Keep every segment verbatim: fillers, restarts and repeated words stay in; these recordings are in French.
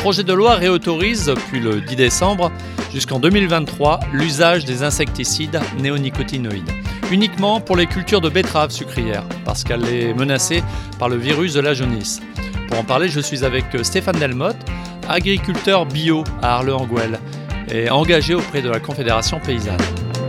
projet de loi réautorise, depuis le dix décembre jusqu'en deux mille vingt-trois, l'usage des insecticides néonicotinoïdes, uniquement pour les cultures de betteraves sucrières, parce qu'elle est menacée par le virus de la jaunisse. Pour en parler, je suis avec Stéphane Delmotte, agriculteur bio à Arleux-en-Gouel et engagé auprès de la Confédération paysanne.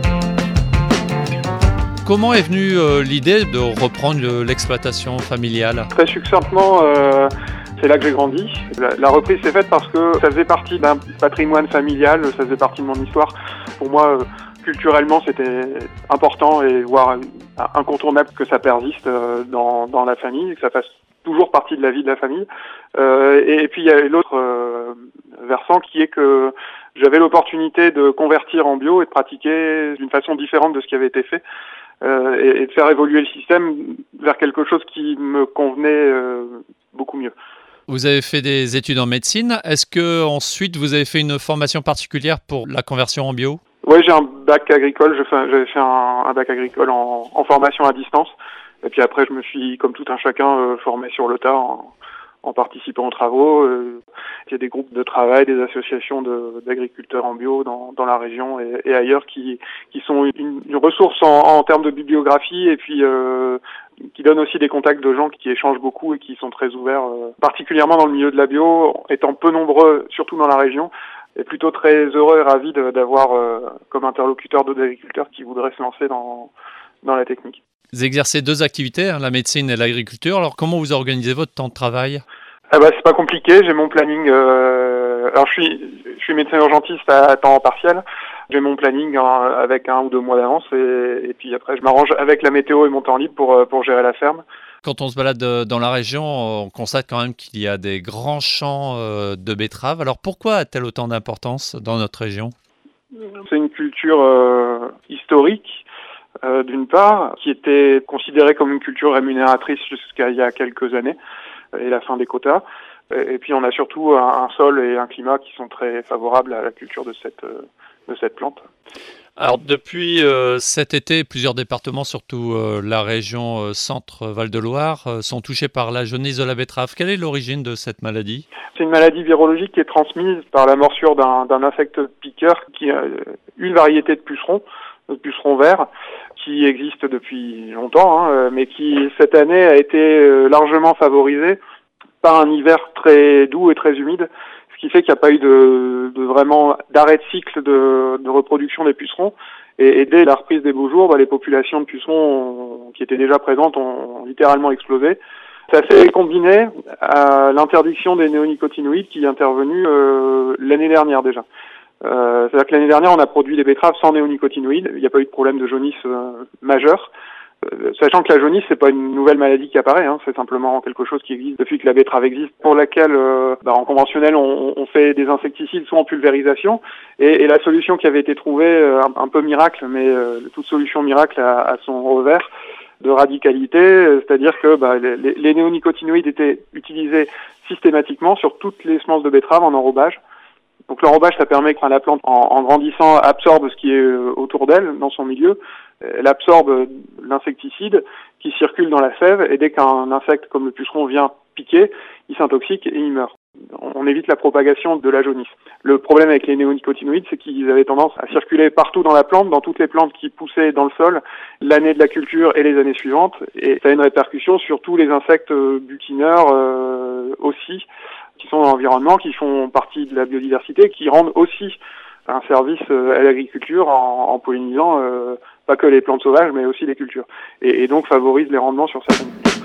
Comment est venue euh, l'idée de reprendre euh, l'exploitation familiale ? Très succinctement, euh, c'est là que j'ai grandi. La, la reprise s'est faite parce que ça faisait partie d'un patrimoine familial, ça faisait partie de mon histoire. Pour moi, euh, culturellement, c'était important et voire incontournable que ça persiste euh, dans, dans la famille, que ça fasse toujours partie de la vie de la famille. Euh, et, et puis il y a l'autre euh, versant qui est que j'avais l'opportunité de convertir en bio et de pratiquer d'une façon différente de ce qui avait été fait. Euh, et, et de faire évoluer le système vers quelque chose qui me convenait euh, beaucoup mieux. Vous avez fait des études en médecine. Est-ce que ensuite vous avez fait une formation particulière pour la conversion en bio ? Oui, j'ai un bac agricole. Je fais, j'avais fait un, un bac agricole en, en formation à distance. Et puis après, je me suis, comme tout un chacun, euh, formé sur le tas en, en participant aux travaux. Euh, il y a des groupes de travail, des associations de, d'agriculteurs en bio dans, dans la région et, et ailleurs qui, qui sont une, une ressource en, en termes de bibliographie et puis euh, qui donnent aussi des contacts de gens qui échangent beaucoup et qui sont très ouverts, euh, particulièrement dans le milieu de la bio, étant peu nombreux, surtout dans la région, et plutôt très heureux et ravis de, d'avoir euh, comme interlocuteur d'autres agriculteurs qui voudraient se lancer dans, dans la technique. Vous exercez deux activités, hein, la médecine et l'agriculture. Alors comment vous organisez votre temps de travail ? Ah bah c'est pas compliqué, j'ai mon planning. Euh... Alors je suis je suis médecin urgentiste à temps partiel. J'ai mon planning hein, avec un ou deux mois d'avance et, et puis après je m'arrange avec la météo et mon temps libre pour pour gérer la ferme. Quand on se balade dans la région, on constate quand même qu'il y a des grands champs de betteraves. Alors pourquoi a-t-elle autant d'importance dans notre région ? C'est une culture euh, historique. Euh, d'une part, qui était considérée comme une culture rémunératrice jusqu'à il y a quelques années, et la fin des quotas. Et puis on a surtout un, un sol et un climat qui sont très favorables à la culture de cette, de cette plante. Alors depuis euh, cet été, plusieurs départements, surtout euh, la région euh, Centre-Val de Loire, euh, sont touchés par la jaunisse de la betterave. Quelle est l'origine de cette maladie ? C'est une maladie virologique qui est transmise par la morsure d'un, d'un insecte piqueur, qui a une variété de pucerons, de pucerons verts, qui existe depuis longtemps, hein, mais qui cette année a été largement favorisé par un hiver très doux et très humide, ce qui fait qu'il n'y a pas eu de, de vraiment d'arrêt de cycle de, de reproduction des pucerons. Et, et dès la reprise des beaux jours, bah, les populations de pucerons ont, qui étaient déjà présentes ont, ont littéralement explosé. Ça s'est combiné à l'interdiction des néonicotinoïdes qui est intervenue euh, l'année dernière déjà. Euh, c'est-à-dire que l'année dernière, on a produit des betteraves sans néonicotinoïdes. Il n'y a pas eu de problème de jaunisse euh, majeur. Euh, sachant que la jaunisse, c'est pas une nouvelle maladie qui apparaît, hein, c'est simplement quelque chose qui existe depuis que la betterave existe, pour laquelle, euh, bah, en conventionnel, on, on fait des insecticides soit en pulvérisation. Et, et la solution qui avait été trouvée, euh, un, un peu miracle, mais euh, toute solution miracle a, a son revers de radicalité, euh, c'est-à-dire que bah, les, les néonicotinoïdes étaient utilisés systématiquement sur toutes les semences de betterave en enrobage. Donc l'enrobage, ça permet que la plante, en, en grandissant, absorbe ce qui est autour d'elle, dans son milieu. Elle absorbe l'insecticide qui circule dans la sève, et dès qu'un insecte comme le puceron vient piquer, il s'intoxique et il meurt. On évite la propagation de la jaunisse. Le problème avec les néonicotinoïdes, c'est qu'ils avaient tendance à circuler partout dans la plante, dans toutes les plantes qui poussaient dans le sol, l'année de la culture et les années suivantes, et ça a une répercussion sur tous les insectes butineurs euh, aussi, qui sont dans l'environnement, qui font partie de la biodiversité, qui rendent aussi un service à l'agriculture en, en pollinisant euh, pas que les plantes sauvages, mais aussi les cultures, et, et donc favorisent les rendements sur certaines cultures.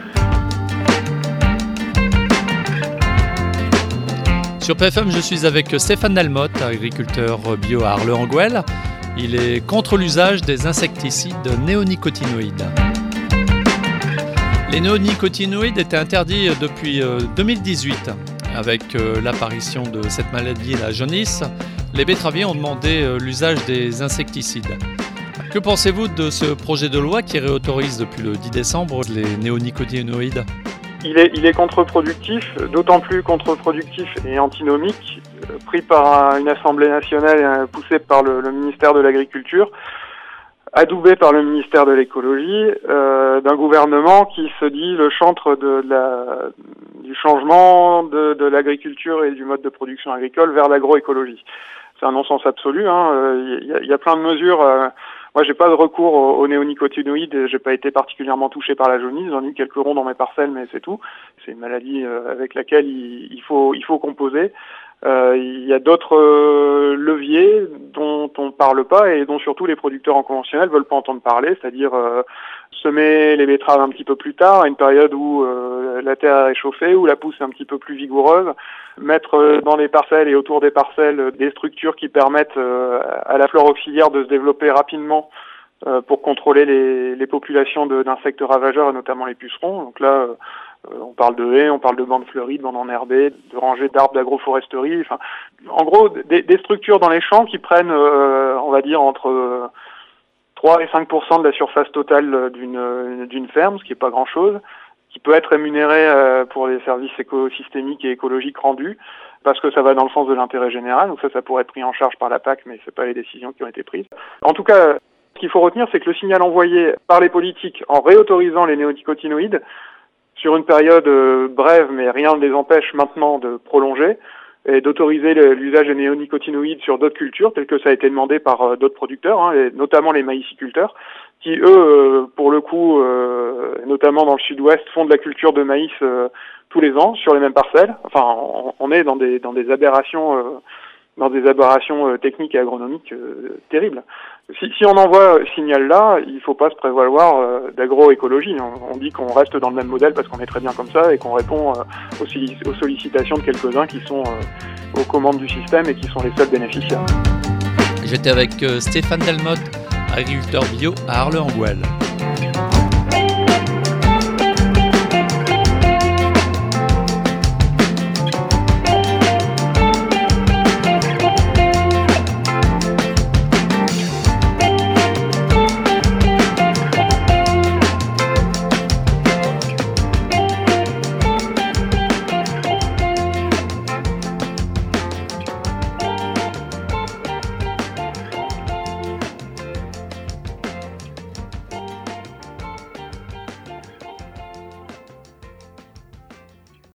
Sur P F M, je suis avec Stéphane Delmotte, agriculteur bio à Arleux-en-Gouel. Il est contre l'usage des insecticides néonicotinoïdes. Les néonicotinoïdes étaient interdits depuis deux mille dix-huit. Avec l'apparition de cette maladie, la jaunisse, les betteraviers ont demandé l'usage des insecticides. Que pensez-vous de ce projet de loi qui réautorise depuis le dix décembre les néonicotinoïdes ? Il est, il est contre-productif, d'autant plus contre-productif et antinomique, pris par une Assemblée nationale et poussé par le, le ministère de l'Agriculture. adoubé par le ministère de l'écologie, euh, d'un gouvernement qui se dit le chantre de, de la, du changement de, de l'agriculture et du mode de production agricole vers l'agroécologie. C'est un non-sens absolu. Hein. Il y a, il y a plein de mesures. Euh, moi, j'ai pas de recours aux, aux néonicotinoïdes. Et j'ai pas été particulièrement touché par la jaunisse. J'en ai eu quelques ronds dans mes parcelles, mais c'est tout. C'est une maladie euh, avec laquelle il, il faut il faut composer. Euh, il y a d'autres euh, leviers dont on parle pas et dont surtout les producteurs en conventionnel veulent pas entendre parler, c'est-à-dire euh, semer les betteraves un petit peu plus tard, à une période où euh, la terre est réchauffée, où la pousse est un petit peu plus vigoureuse, mettre euh, dans les parcelles et autour des parcelles euh, des structures qui permettent euh, à la flore auxiliaire de se développer rapidement euh, pour contrôler les, les populations de, d'insectes ravageurs et notamment les pucerons. Donc là, euh, on parle de haies, on parle de bandes fleuries, de bandes enherbées, de rangées d'arbres d'agroforesterie. Enfin, en gros, des, des structures dans les champs qui prennent, euh, on va dire, entre trois et cinq pour cent de la surface totale d'une, d'une ferme, ce qui n'est pas grand-chose, qui peut être rémunéré euh, pour les services écosystémiques et écologiques rendus, parce que ça va dans le sens de l'intérêt général. Donc ça, ça pourrait être pris en charge par la P A C, mais c'est pas les décisions qui ont été prises. En tout cas, ce qu'il faut retenir, c'est que le signal envoyé par les politiques en réautorisant les néonicotinoïdes sur une période euh, brève, mais rien ne les empêche maintenant de prolonger et d'autoriser le, l'usage des néonicotinoïdes sur d'autres cultures, tel que ça a été demandé par euh, d'autres producteurs, hein, et notamment les maïsiculteurs, qui eux, euh, pour le coup, euh, notamment dans le sud-ouest, font de la culture de maïs euh, tous les ans sur les mêmes parcelles. Enfin, on, on est dans des dans des aberrations, euh, dans des aberrations euh, techniques et agronomiques euh, terribles. Si, si on envoie ce signal-là, il ne faut pas se prévaloir euh, d'agroécologie. On, on dit qu'on reste dans le même modèle parce qu'on est très bien comme ça et qu'on répond euh, aux, sollic- aux sollicitations de quelques-uns qui sont euh, aux commandes du système et qui sont les seuls bénéficiaires. J'étais avec euh, Stéphane Delmotte, agriculteur bio à Arles-en-Gouelle.